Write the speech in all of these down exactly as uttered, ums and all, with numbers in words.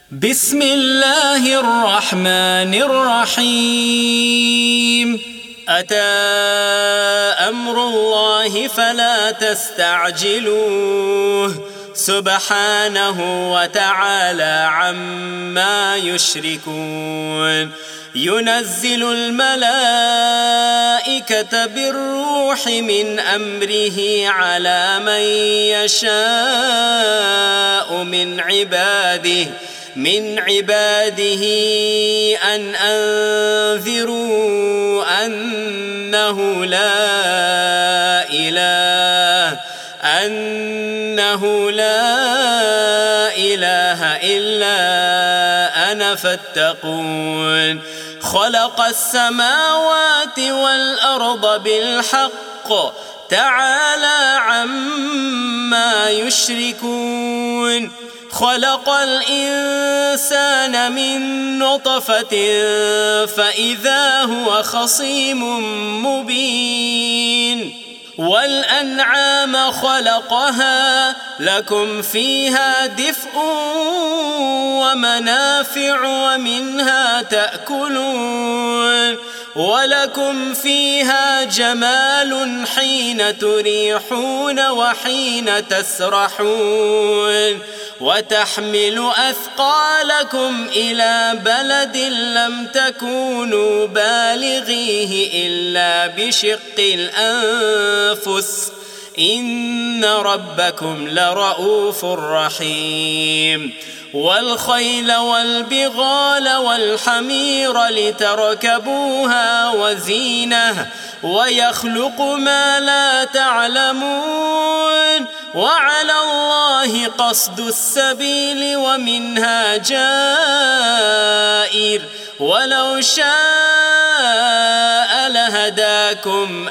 بسم الله الرحمن الرحيم. أتى أمر الله فلا تستعجلوه سبحانه وتعالى عما يشركون. ينزل الملائكة بالروح من أمره على من يشاء من عباده من عباده أن أنذروا أنه لا إله أنه لا إله إلا أنا فاتقون. خلق السماوات والأرض بالحق تعالى عما يشركون. خلق الإنسان من نطفة فإذا هو خصيم مبين. والأنعام خلقها لكم فيها دفء ومنافع ومنها تأكلون. ولكم فيها جمال حين تريحون وحين تسرحون. وتحمل أثقالكم إلى بلد لم تكونوا بالغيه إلا بشق الأنفس إن ربكم لرؤوف رحيم. والخيل والبغال والحمير لتركبوها وزينة ويخلق ما لا تعلمون. وعلى الله قصد السبيل ومنها جائر ولو شاء لهداكم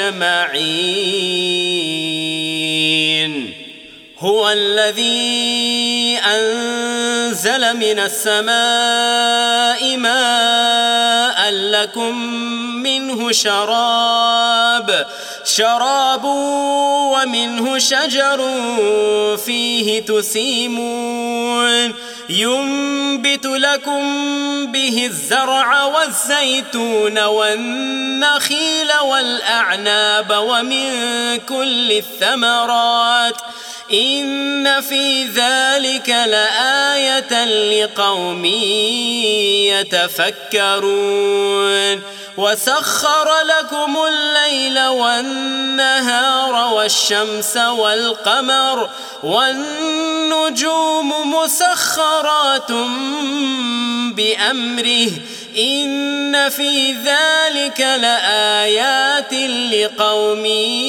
أجمعين. هو الذي أنزل من السماء ماء لكم منه شراب شراب ومنه شجر فيه تسيمون. ينبت لكم به الزرع والزيتون والنخيل والأعناب ومن كل الثمرات إن في ذلك لآية لقوم يتفكرون. وسخر لكم الليل والنهار والشمس والقمر والنجوم مسخرات بأمره إن في ذلك لآيات لقوم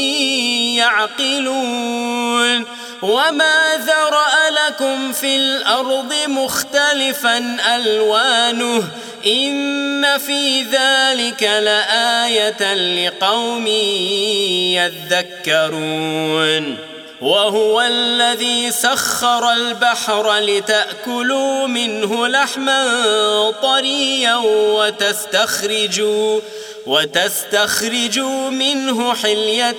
يعقلون. وما ذرأ لكم في الأرض مختلفا ألوانه إن في ذلك لآية لقوم يذكرون. وهو الذي سخر البحر لتأكلوا منه لحما طريا وتستخرجوا وتستخرجوا منه حلية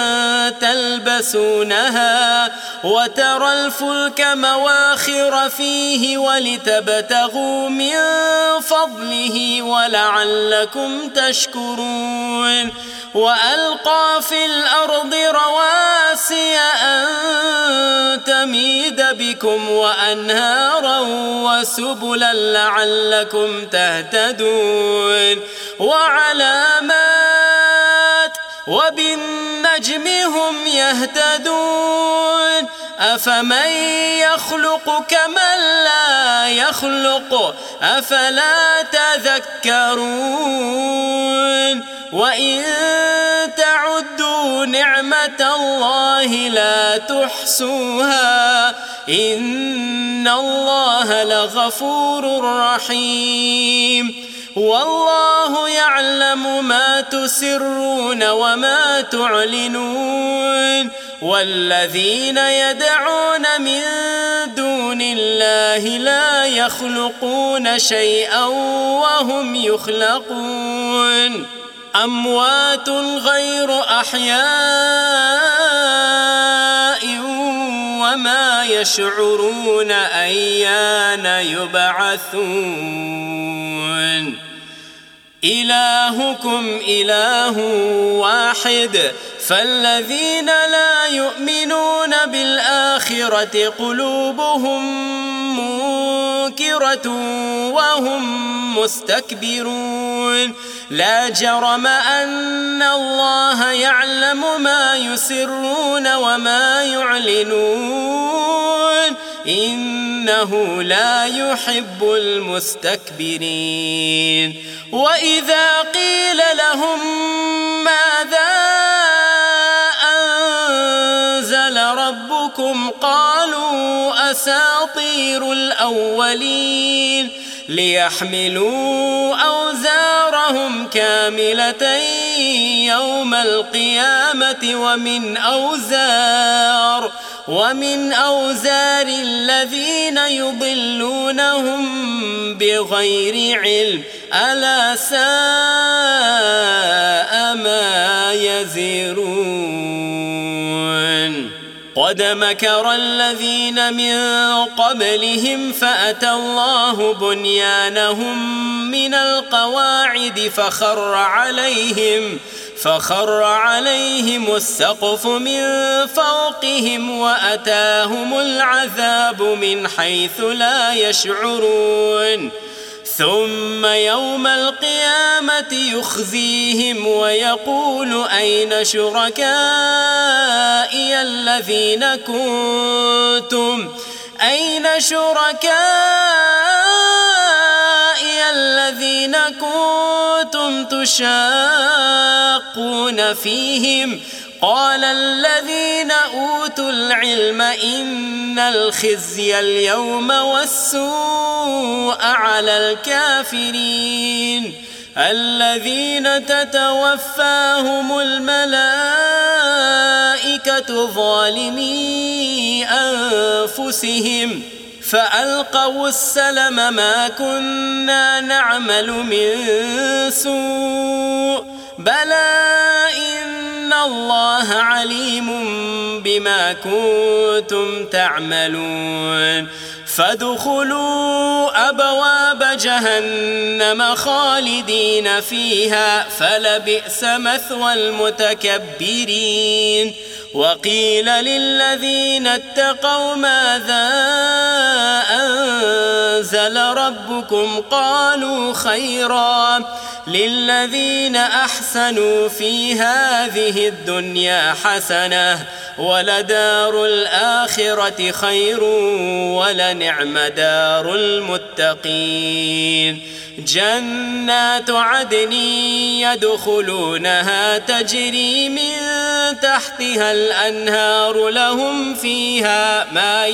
تلبسونها وترى الفلك مواخر فيه ولتبتغوا من فضله ولعلكم تشكرون. وألقى في الأرض رواسي أن تميد بكم وأنهارا وسبلا لعلكم تهتدون. وعلامات وبالنجم هم يهتدون. أفمن يخلق كمن لا يخلق أفلا تذكرون. وإن تعدوا نعمة الله لا تحصوها إن الله لغفور رحيم. والله يعلم ما تسرون وما تعلنون. والذين يدعون من دون الله لا يخلقون شيئا وهم يخلقون. أموات غير أحياء وما يشعرون أيان يبعثون إلهكم إله واحد فالذين لا يؤمنون بالآخرة قلوبهم منكرة وهم مستكبرون لا جرم أن الله يعلم ما يسرون وما يعلنون إنه لا يحب المستكبرين وإذا قيل لهم ماذا أنزل ربكم قالوا أساطير الأولين ليحملوا أوزارهم كاملة يوم القيامة ومن أوزار ومن أوزار الذين يضلونهم بغير علم ألا ساء ما يزرون قد مكر الذين من قبلهم فأتى الله بنيانهم من القواعد فخر عليهم فخر عليهم السقف من فوقهم وأتاهم العذاب من حيث لا يشعرون ثم يوم القيامة يخزيهم ويقول أين شركائي الذين كنتم أين شركائي الذين كنتم تشاقون فيهم قال الذين أوتوا العلم إن الخزي اليوم والسوء على الكافرين الذين تتوفاهم الملائكة ظالمي أنفسهم فألقوا السلم ما كنا نعمل من سوء بلى إن الله عليم بما كنتم تعملون فادخلوا أبواب جهنم خالدين فيها فلبئس مثوى المتكبرين وقيل للذين اتقوا ماذا أنزل ربكم قالوا خيرا للذين أحسنوا في هذه الدنيا حسنة ولدار الآخرة خير ولنعم دار المتقين جنات عدن يدخلونها تجري من تحتها الأنهار لهم فيها ما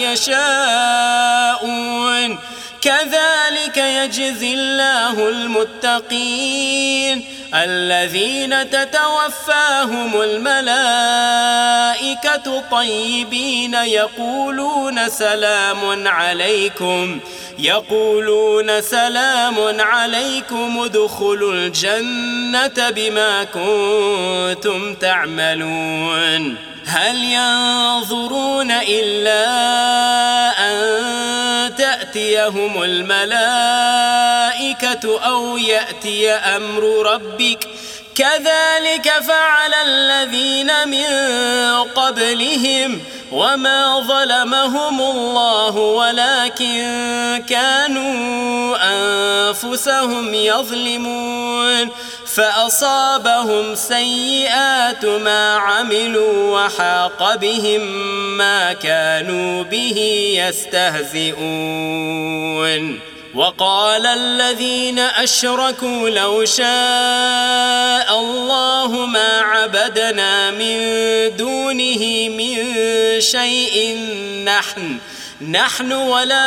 يشاءون كذلك يجزي الله المتقين الذين تتوفاهم الملائكة طيبين يقولون سلام عليكم يقولون سلام عليكم ادخلوا الجنة بما كنتم تعملون هل ينظرون إلا أن تأتيهم الملائكة أو يأتي أمر ربك كذلك فعل الذين من قبلهم وما ظلمهم الله ولكن كانوا أنفسهم يظلمون فأصابهم سيئات ما عملوا وحاق بهم ما كانوا به يستهزئون وقال الذين أشركوا لو شاء الله ما عبدنا من دونه من شيء نحن نحن ولا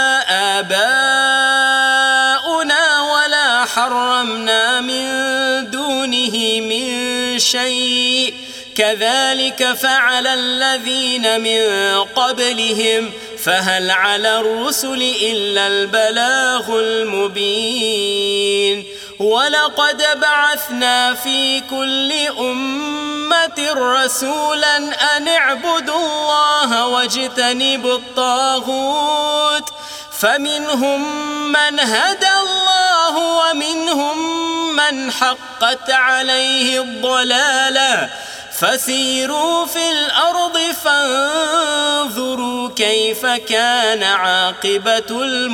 آباؤنا ولا حرمنا من دونه من شيء كذلك فعل الذين من قبلهم فهل على الرسل إلا البلاغ المبين ولقد بعثنا في كل أمة رسولا أن اعبدوا الله واجتنبوا الطاغوت فمنهم من هدى الله ومنهم من حقت عليه الضلالة فسيروا في الأرض فانظروا كيف كان عاقبة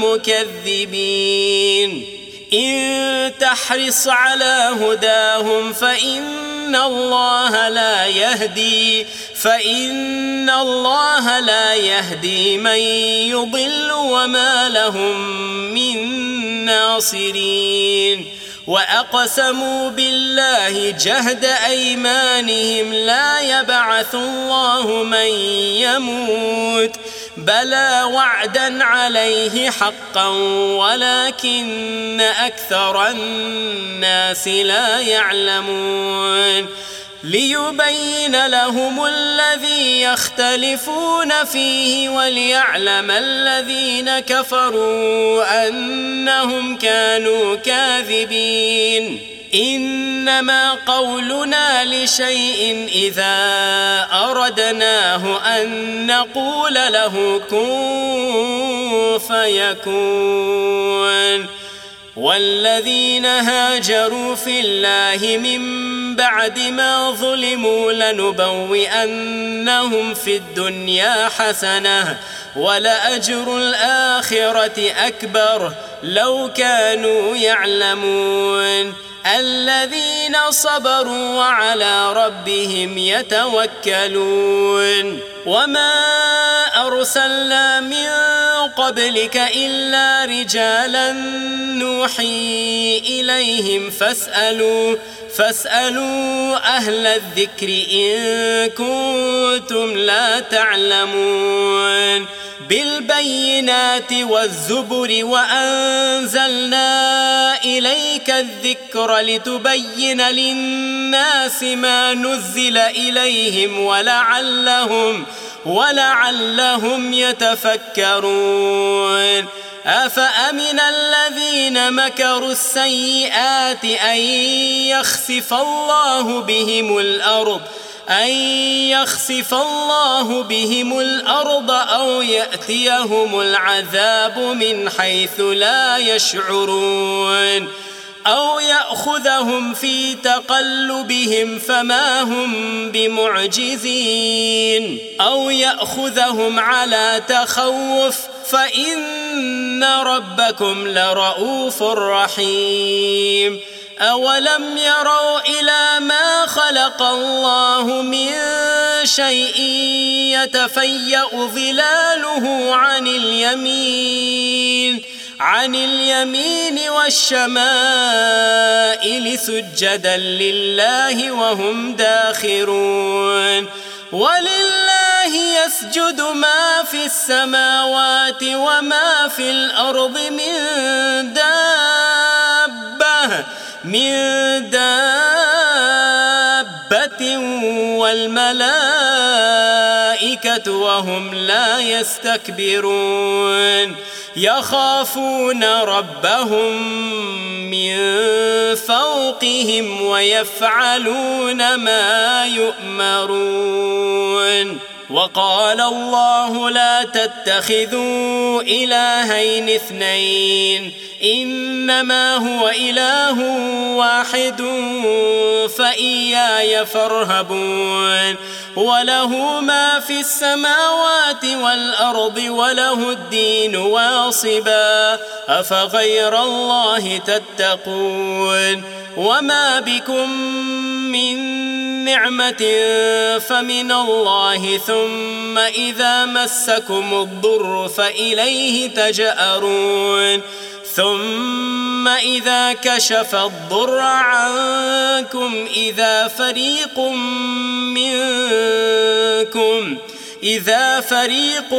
المكذبين إن تحرص على هداهم فإن الله لا يهدي فإن الله لا يهدي من يضل وما لهم من ناصرين وأقسموا بالله جهد أيمانهم لا يبعث الله من يموت بلى وعدا عليه حقا ولكن أكثر الناس لا يعلمون ليبين لهم الذي يختلفون فيه وليعلم الذين كفروا أنهم كانوا كاذبين إنما قولنا لشيء إذا أردناه أن نقول له كن فيكون والذين هاجروا في الله من بعد ما ظلموا لنبوئنهم في الدنيا حسنة ولأجر الآخرة أكبر لو كانوا يعلمون الذين صبروا وعلى ربهم يتوكلون وما أرسلنا من قبلك إلا رجالا نوحي إليهم فاسألوا فاسألوا أهل الذكر إن كنتم لا تعلمون بالبينات والزبر وأنزلنا إليك الذكر لتبين للناس ما نزل إليهم ولعلهم ولعلهم يتفكرون أفأمن الذين مكروا السيئات أن يخسف الله بهم الأرض أن يخسف الله بهم الأرض أو يأتيهم العذاب من حيث لا يشعرون أو يأخذهم في تقلبهم فما هم بمعجزين أو يأخذهم على تخوف فإن ربكم لرؤوف رحيم أولم يروا إلى ما خلق الله من شيء يتفيأ ظلاله عن اليمين عن اليمين والشمائل سجدا لله وهم داخرون ولله يسجد ما في السماوات وما في الأرض من دابة من دابة والملائكة وهم لا يستكبرون يخافون ربهم من فوقهم ويفعلون ما يؤمرون وقال الله لا تتخذوا إلهين اثنين إنما هو إله واحد فإياي فارهبون وله ما في السماوات والأرض وله الدين واصبا أفغير الله تتقون وما بكم من نعمة فمن الله ثم إذا مسكم الضر فإليه تجأرون ثم إذا كشف الضر عنكم إذا فريق منكم إذا فريق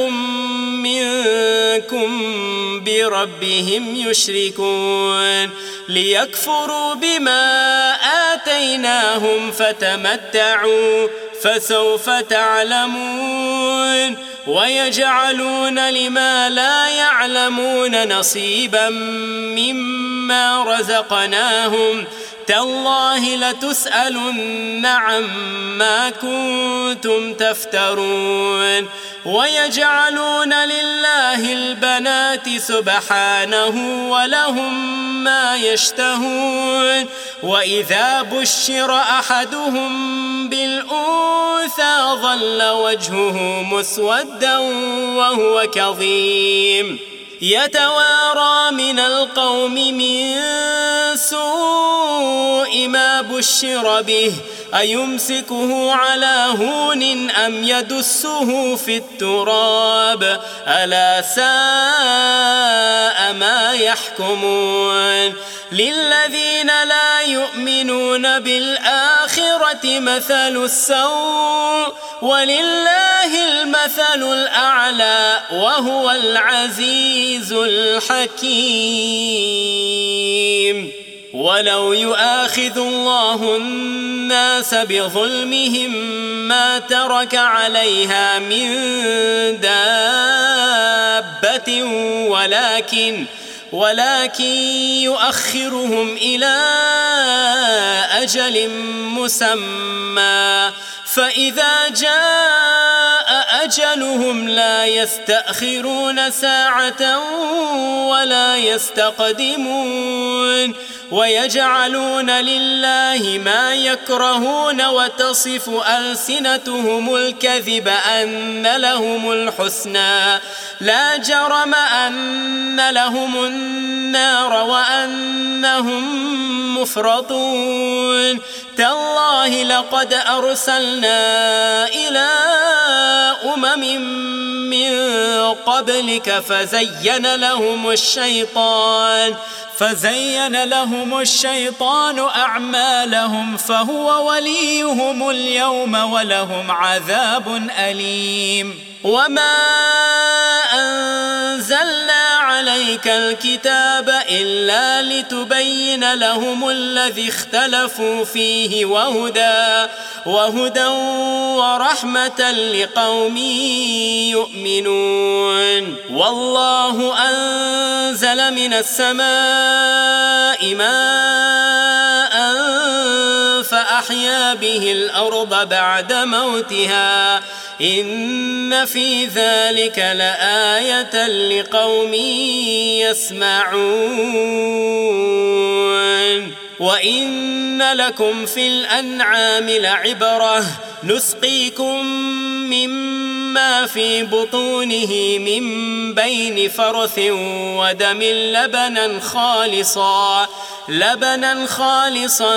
منكم بربهم يشركون ليكفروا بما آتيناهم فتمتعوا فسوف تعلمون ويجعلون لما لا يعلمون نصيبا مما مما رزقناهم تالله لتسألن عما كنتم تفترون ويجعلون لله البنات سبحانه ولهم ما يشتهون وإذا بشر أحدهم بالأنثى ظل وجهه مسودا وهو كظيم يتوارى من القوم من سوء ما بشر به أيمسكه على هون أم يدسه في التراب ألا ساء ما يحكمون للذين لا يؤمنون بالآخرة مثل السوء ولله المثل الأعلى وهو العزيز الحكيم ولو يؤاخذ الله الناس بظلمهم ما ترك عليها من دابة ولكن ولكن يؤخرهم إلى أجل مسمى فإذا جاء أجلهم لا يستأخرون ساعة ولا يستقدمون ويجعلون لله ما يكرهون وتصف ألسنتهم الكذب أن لهم الحسنى لا جرم أن لهم النار وأنهم مفرطون تالله لقد أرسلنا إلى أمم من قبلك فزين لهم الشيطان فزين لهم الشيطان أعمالهم فهو وليهم اليوم ولهم عذاب أليم وما أنزلنا عليك الكتاب إلا لتبين لهم الذي اختلفوا فيه وهدى وهدى ورحمة لقوم يؤمنون والله أنزل من السماء ماء فأحيا به الأرض بعد موتها إن في ذلك لآية لقوم يسمعون وإن لكم في الأنعام لعبرة نسقيكم مما في بطونه من بين فرث ودم لبنا خالصا لبنا خالصا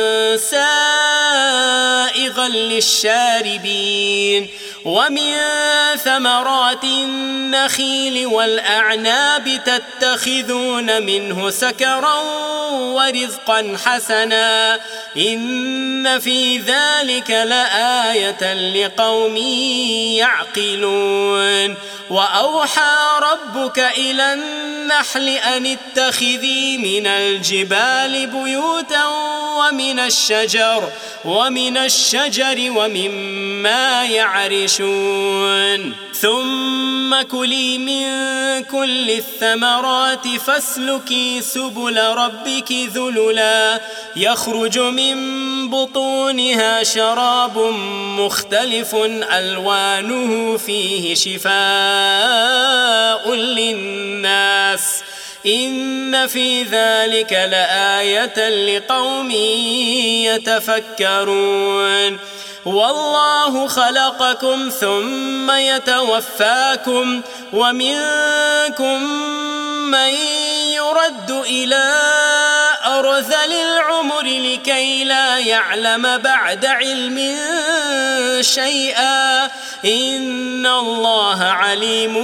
سائغا للشاربين ومن ثمرات النخيل والأعناب تتخذون منه سكرا ورزقا حسنا إن في ذلك لآية لقوم يعقلون وأوحى ربك إلى النحل أن اتخذي من الجبال بيوتا ومن الشجر ومن الشجر ومما يعرشون ثم كلي من كل الثمرات فاسلكي سبل ربك ذللا يخرج من بطونها شراب مختلف ألوانه فيه شفاء للناس إن في ذلك لآية لقوم يتفكرون والله خلقكم ثم يتوفاكم ومنكم من يرد إلى أرذل العمر لكي لا يعلم بعد علم شيئا إن الله عليم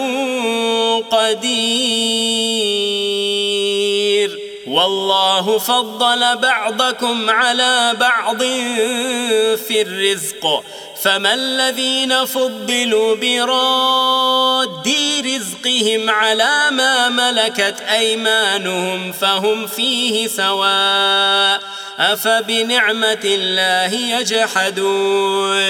قدير والله فضل بعضكم على بعض في الرزق فما الذين فضلوا براد رزقهم على ما ملكت أيمانهم فهم فيه سواء أفبنعمة الله يجحدون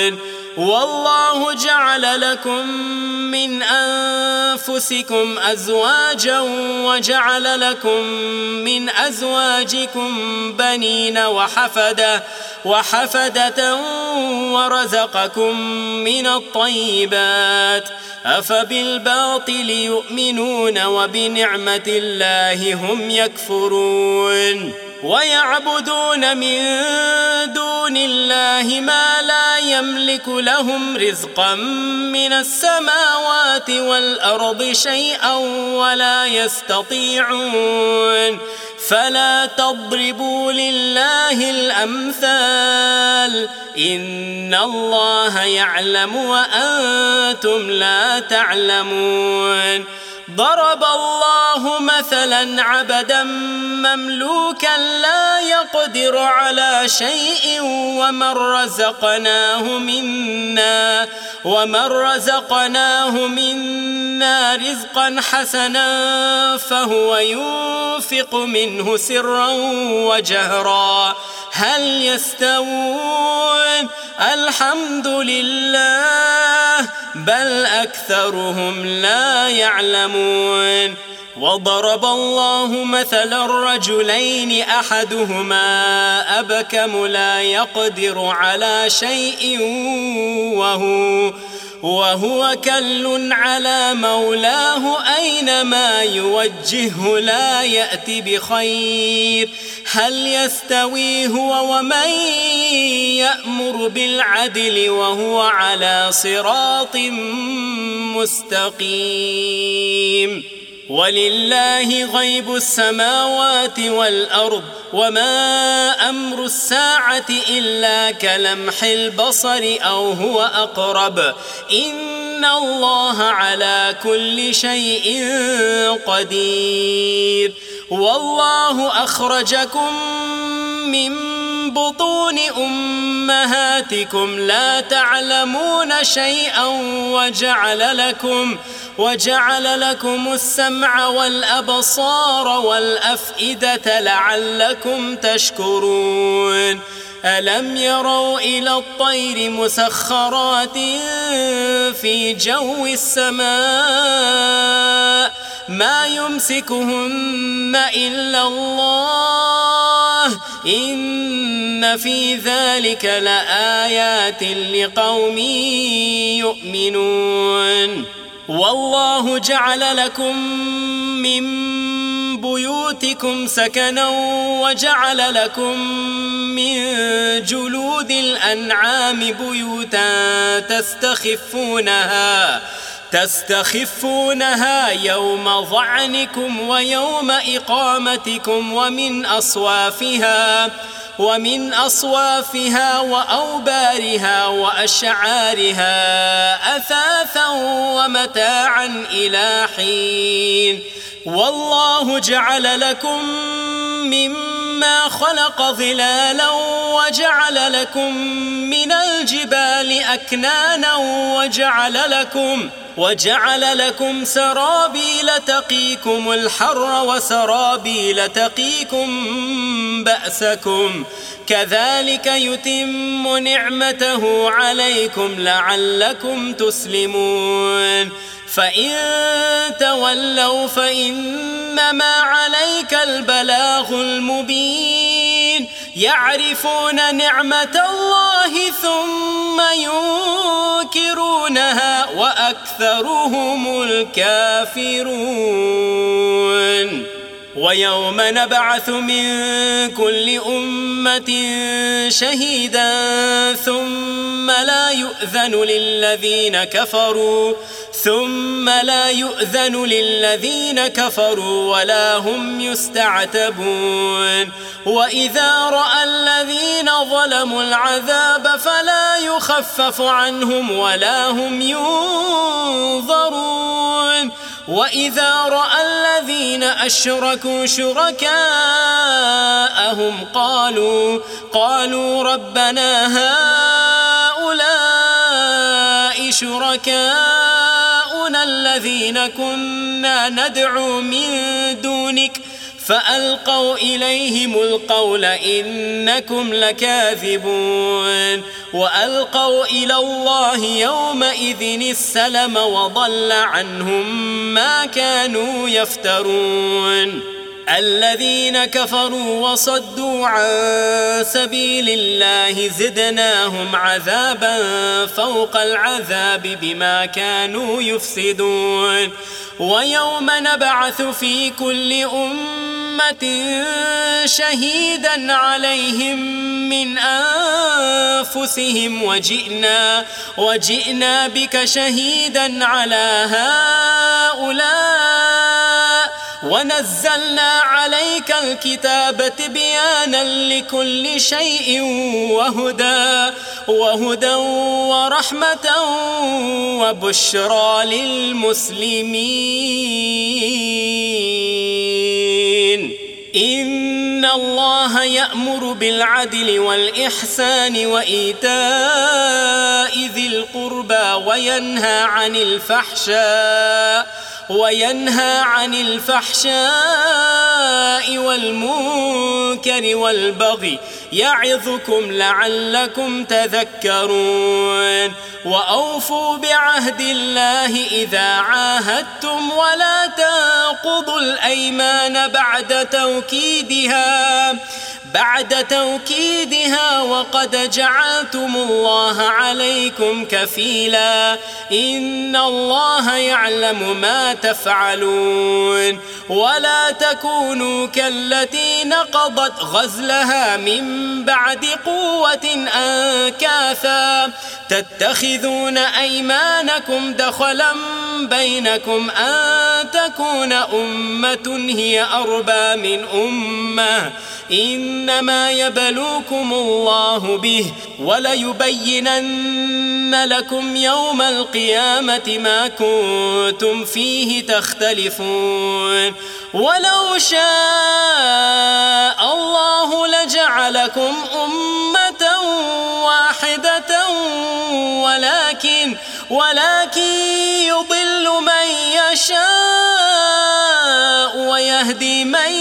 والله جعل لكم من أنفسكم أزواجا وجعل لكم من أزواجكم بنين وحفدة وحفدة ورزقكم من الطيبات أفبالباطل يؤمنون وبنعمة الله هم يكفرون ويعبدون من دون الله ما لا يملك لهم رزقا من السماوات والأرض شيئا ولا يستطيعون فلا تضربوا لله الأمثال إن الله يعلم وأنتم لا تعلمون ضرب الله مثلا عبدا مملوكا لا يقدر على شيء ومن رزقناه منا ومن رزقناه منا رزقا حسنا فهو ينفق منه سرا وجهرا هل يستوون الحمد لله بل أكثرهم لا يعلمون وضرب الله مثلا الرجلين أحدهما أبكم لا يقدر على شيء وهو وهو كل على مولاه أينما يوجهه لا يأتي بخير هل يستوي هو ومن يأمر بالعدل وهو على صراط مستقيم ولله غيب السماوات والأرض وما أمر الساعة إلا كلمح البصر أو هو أقرب إن الله على كل شيء قدير والله أخرجكم من بطون أمهاتكم لا تعلمون شيئا وجعل لكم وجعل لكم السمع والأبصار والأفئدة لعلكم تشكرون ألم يروا إلى الطير مسخرات في جو السماء ما يمسكهن إلا الله إن في ذلك لآيات لقوم يؤمنون والله جعل لكم من بيوتكم سكنا وجعل لكم من جلود الأنعام بيوتا تستخفونها تستخفونها يوم ظعنكم ويوم إقامتكم ومن أصوافها ومن أصوافها وأوبارها وأشعارها أثاثا ومتاعا إلى حين والله جعل لكم مما خلق ظلالا وجعل لكم من الجبال أكنانا وجعل لكم وجعل لكم سرابيل تقيكم الحر وسرابيل تقيكم بأسكم كذلك يتم نعمته عليكم لعلكم تسلمون فإن تولوا فإنما عليك البلاغ المبين يعرفون نعمة الله ثم ينكرونها وأكثرهم الكافرون ويوم نبعث من كل أمة شهيدا ثم لا يؤذن للذين كفروا ثم لا يؤذن للذين كفروا ولا هم يستعتبون وإذا رأى الذين ظلموا العذاب فلا يخفف عنهم ولا هم ينظرون وإذا رأى الذين أشركوا شركاءهم قالوا قالوا ربنا هؤلاء شركاؤنا الذين كنا ندعو من دونك فألقوا إليهم القول إنكم لكاذبون وألقوا إلى الله يومئذ السلم وضل عنهم ما كانوا يفترون الذين كفروا وصدوا عن سبيل الله زدناهم عذابا فوق العذاب بما كانوا يفسدون ويوم نبعث في كل أمة شهيدا عليهم من أنفسهم وجئنا, وجئنا بك شهيدا على هؤلاء ونزلنا عليك الكتاب تبيانا لكل شيء وهدى, وهدى ورحمة وبشرى للمسلمين إن الله يأمر بالعدل والإحسان وإيتاء ذي القربى وينهى عن الفحشاء وينهى عن الفحشاء والمنكر والبغي يعظكم لعلكم تذكرون وأوفوا بعهد الله إذا عاهدتم ولا تنقضوا الأيمان بعد توكيدها بعد توكيدها وقد جعلتم الله عليكم كفيلا إن الله يعلم ما تفعلون ولا تكونوا كالتي نقضت غزلها من بعد قوة أنكاثا تتخذون أيمانكم دخلا بينكم أن تكون أمة هي أربى من أمة إنما يبلوكم الله به وليبينن لكم يوم القيامة ما كنتم فيه تختلفون ولو شاء الله لجعلكم أمة واحدة ولكن ولكن يضل من يشاء ويهدي من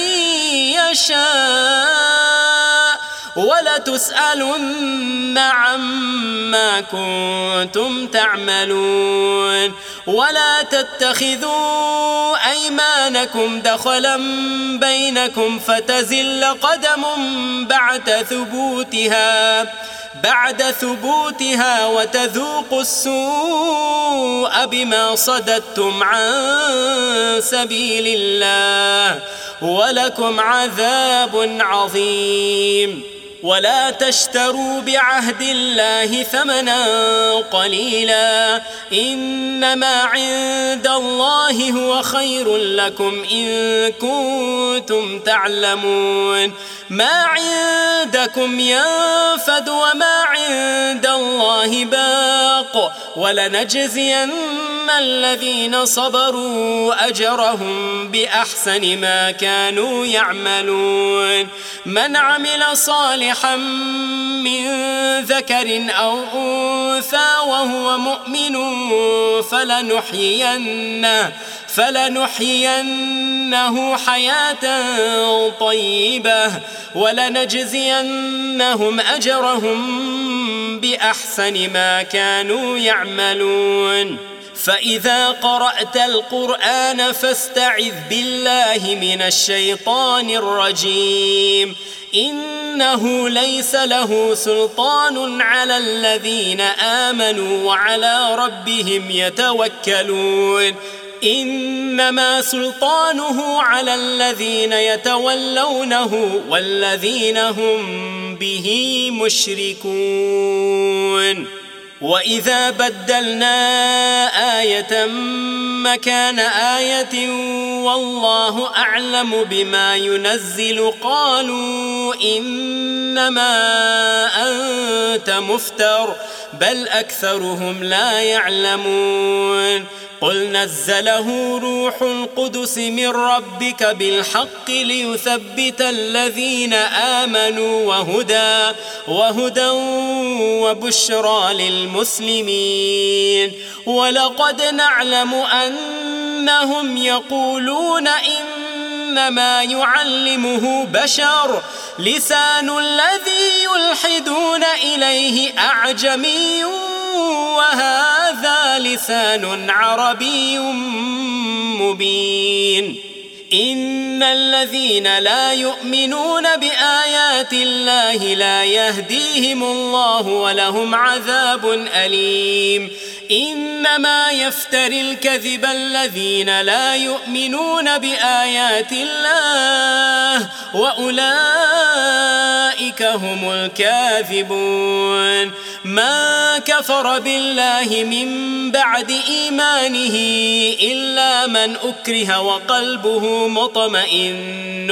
يشاء ولتسألن عما كنتم تعملون ولا تتخذوا أيمانكم دخلا بينكم فتزل قدم بعد ثبوتها بعد ثبوتها وتذوقوا السوء بما صددتم عن سبيل الله ولكم عذاب عظيم ولا تشتروا بعهد الله ثمنا قليلا إنما عند الله هو خير لكم إن كنتم تعلمون ما عندكم ينفد وما عند الله باق ولنجزين الذين صبروا أجرهم بأحسن ما كانوا يعملون من عمل صالحا من ذكر أو أنثى وهو مؤمن فلنحيينه فلنحيينه حياة طيبة ولنجزينهم أجرهم بأحسن ما كانوا يعملون فإذا قرأت القرآن فاستعذ بالله من الشيطان الرجيم إنه ليس له سلطان على الذين آمنوا وعلى ربهم يتوكلون إنما سلطانه على الذين يتولونه والذين هم به مشركون وإذا بدلنا آية مكان آية والله أعلم بما ينزل قالوا إنما أنت مفتر بل أكثرهم لا يعلمون قل نزله روح القدس من ربك بالحق ليثبت الذين آمنوا وهدى وهدى وبشرى للمسلمين ولقد نعلم أنهم يقولون إن إنما يعلمه بشر لسان الذي يلحدون إليه أعجمي وهذا لسان عربي مبين إن الذين لا يؤمنون بآيات الله لا يهديهم الله ولهم عذاب أليم إنما يفتري الكذب الذين لا يؤمنون بآيات الله وأولئك هم الكاذبون ما كفر بالله من بعد إيمانه إلا من أكره وقلبه مطمئن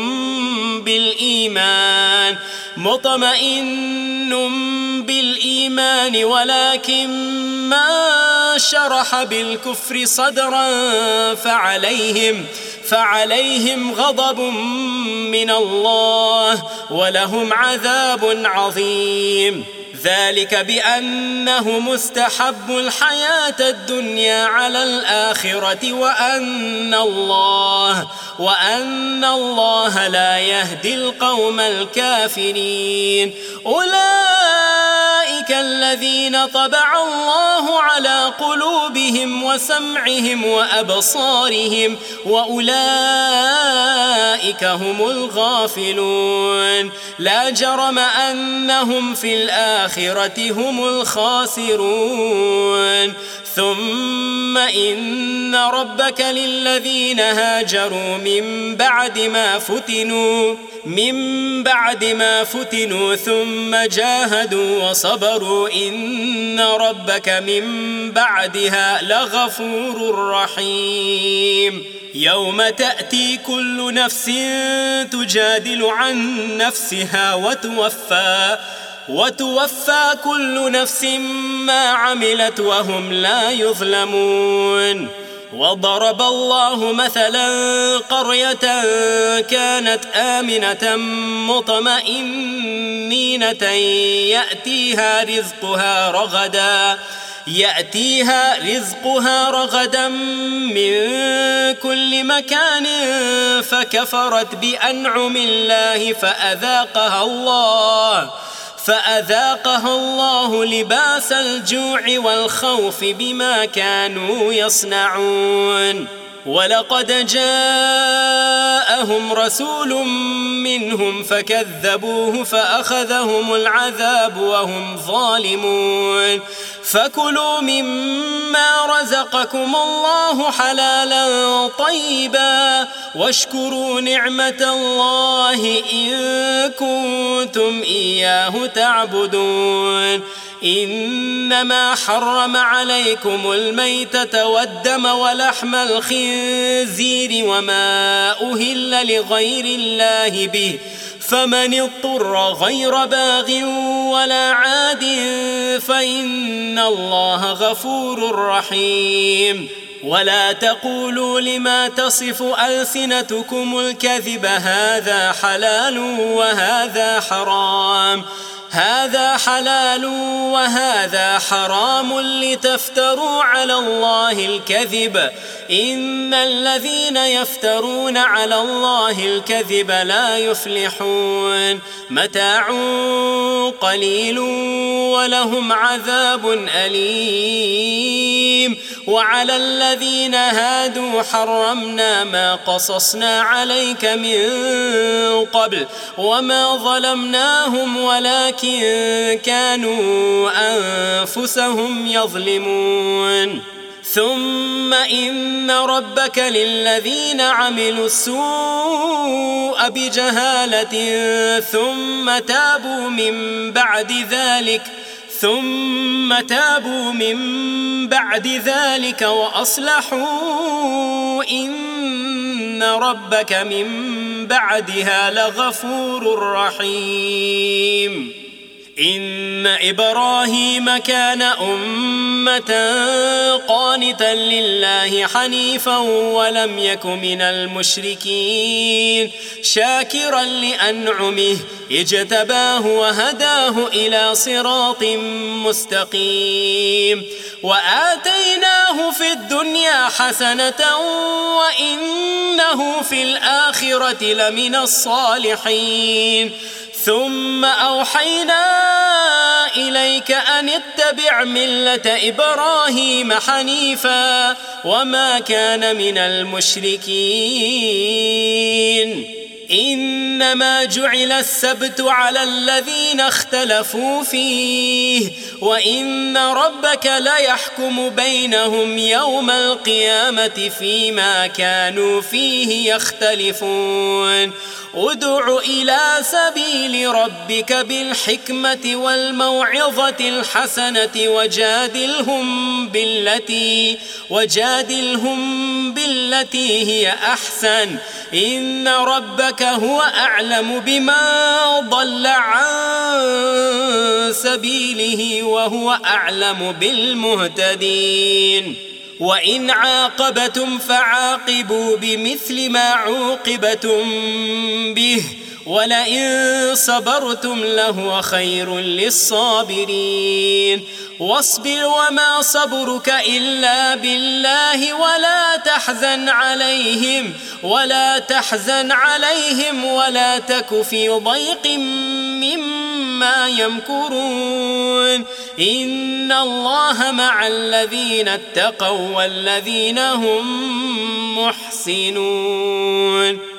بالإيمان مطمئن بالإيمان ولكن ما شرح بالكفر صدرا فعليهم فعليهم غضب من الله ولهم عذاب عظيم ذلك بأنه مستحب الحياة الدنيا على الآخرة وأن الله وأن الله لا يهدي القوم الكافرين أولئك الذين طبع الله على قلوبهم وسمعهم وأبصارهم وأولئك هم الغافلون لا جرم أنهم في الآخرة هم الخاسرون ثم إن ربك للذين هاجروا من بعد ما فتنوا من بعد ما فتنوا ثم جاهدوا وصبروا إن ربك من بعدها لغفور رحيم يوم تأتي كل نفس تجادل عن نفسها وتوفى وتوفى كل نفس ما عملت وهم لا يظلمون وضرب الله مثلا قرية كانت آمنة مطمئنة يأتيها رزقها رغدا يأتيها رزقها رغدا من كل مكان فكفرت بأنعم الله فأذاقها الله فأذاقها الله لباس الجوع والخوف بما كانوا يصنعون ولقد جاءهم رسول منهم فكذبوه فأخذهم العذاب وهم ظالمون فكلوا مما رزقكم الله حلالا طيبا واشكروا نعمة الله إن كنتم إياه تعبدون إنما حرم عليكم الميتة والدم ولحم الخنزير وما أهل لغير الله به فمن اضطر غير باغ ولا عاد فإن الله غفور رحيم ولا تقولوا لما تصف ألسنتكم الكذب هذا حلال وهذا حرام هذا حلال وهذا حرام لتفتروا على الله الكذب إن الذين يفترون على الله الكذب لا يفلحون متاع قليل ولهم عذاب أليم وعلى الذين هادوا حرمنا ما قصصنا عليك من قبل وما ظلمناهم ولكن كانوا أنفسهم يظلمون ثم إن ربك للذين عملوا السوء بجهالة ثم تابوا من بعد ذلك ثم تابوا من بعد ذلك وأصلحوا إن ربك من بعدها لغفور رحيم إن إبراهيم كان أمة قانتا لله حنيفا ولم يك من المشركين شاكرا لأنعمه اجتباه وهداه إلى صراط مستقيم وآتيناه في الدنيا حسنة وإنه في الآخرة لمن الصالحين ثم أوحينا إليك أن اتبع ملة إبراهيم حنيفا وما كان من المشركين إنما جعل السبت على الذين اختلفوا فيه وإن ربك ليحكم بينهم يوم القيامة فيما كانوا فيه يختلفون ادع إلى سبيل ربك بالحكمة والموعظة الحسنة وجادلهم بالتي وجادلهم بالتي هي أحسن إن ربك هو أعلم بما ضل عن سبيله وهو أعلم بالمهتدين وإن عاقبتم فعاقبوا بمثل ما عوقبتم به ولئن صبرتم لهو خير للصابرين واصبر وما صبرك إلا بالله ولا تحزن عليهم ولا تحزن عليهم ولا تك في ضيق مما يمكرون إن الله مع الذين اتقوا والذين هم محسنون.